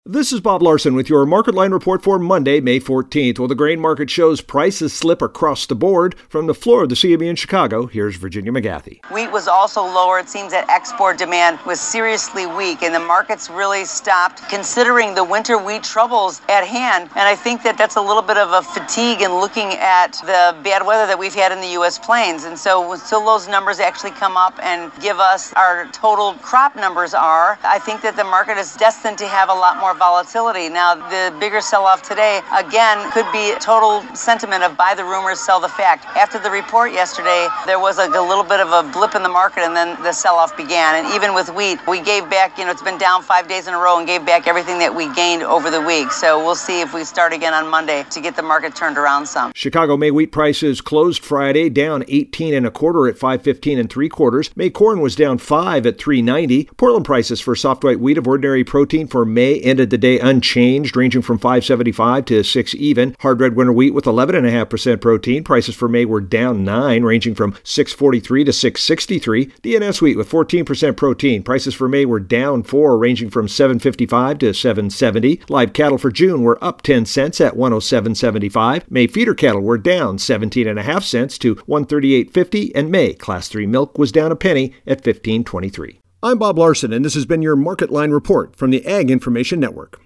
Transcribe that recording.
This is Bob Larson with your Market Line report for Monday, May 14th. Well, the grain market shows prices slip across the board. From the floor of the CME in Chicago, here's Virginia McGathy. Wheat was also lower. It seems that export demand was seriously weak, and the markets really stopped considering the winter wheat troubles at hand. And I think that that's a little bit of a fatigue in looking at the bad weather that we've had in the U.S. plains. And so until those numbers actually come up and give us our total crop numbers are, I think that the market is destined to have a lot more volatility. Now, the bigger sell-off today, again, could be total sentiment of buy the rumors, sell the fact. After the report yesterday, there was a little bit of a blip in the market, and then the sell-off began. And even with wheat, we gave back, it's been down 5 days in a row and gave back everything that we gained over the week. So we'll see if we start again on Monday to get the market turned around some. Chicago May wheat prices closed Friday down 18 1/4 at 5.15 3/4. May corn was down 5 at 3.90. Portland prices for soft white wheat of ordinary protein for May ended the day unchanged, ranging from 5.75 to 6 even. Hard red winter wheat with 11.5% protein. Prices for May were down 9, ranging from 6.43 to 6.63. DNS wheat with 14% protein. Prices for May were down 4, ranging from 7.55 to 7.70. Live cattle for June were up 10 cents at 107.75. May feeder cattle were down 17.5 cents to 138.50, and May Class 3 milk was down a penny at 15.23. I'm Bob Larson, and this has been your Market Line report from the Ag Information Network.